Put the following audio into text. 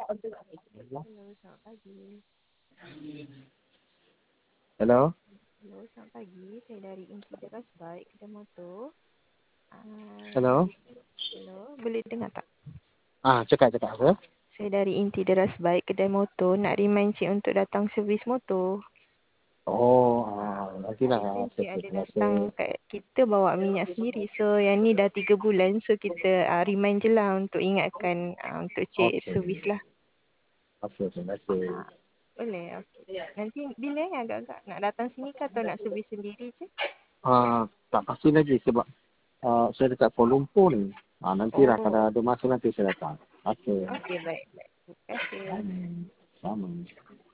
Hello, selamat pagi. Hello? Hello, selamat pagi. Saya dari Inti Deras Bike, kedai motor. Hello? Hello, boleh dengar tak? Cakap apa? Saya dari Inti Deras Bike, kedai motor. Nak remind cik untuk datang servis motor. Nantilah. Recent Okey, cik okey, ada terima datang kasih. kat kita bawa minyak sendiri. So, yang ni dah 3 bulan. So, kita remind je lah untuk ingatkan untuk cik Okey. servis lah. Okey, terima kasih. Boleh, okey. Nanti bila agak-agak nak datang sini ke atau nak servis sendiri je? Tak pasti lagi sebab saya dekat Kuala Lumpur ni. Nantilah kalau Oh, ada masa nanti saya datang. Okey. okey baik. Baik. Terima kasih. Sama.